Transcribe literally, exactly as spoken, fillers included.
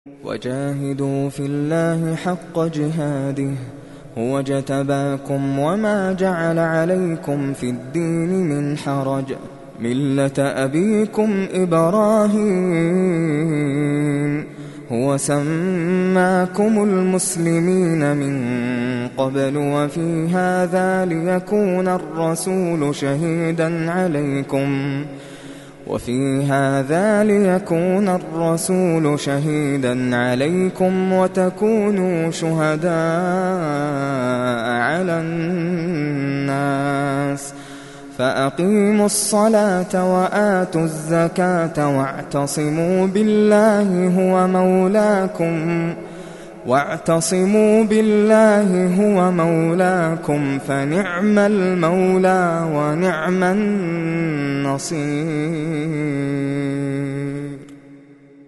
وجاهدوا في الله حق جهاده هو اجتباكم وما جعل عليكم في الدين من حرج ملة أبيكم إبراهيم هو سماكم المسلمين من قبل وفي هذا ليكون الرسول شهيدا عليكم وفي هذا ليكون الرسول شهيدا عليكم وتكونوا شهداء على الناس فأقيموا الصلاة وآتوا الزكاة واعتصموا بالله هو مولاكم واعتصموا بالله هو مولاكم فنعم المولى ونعم النصير.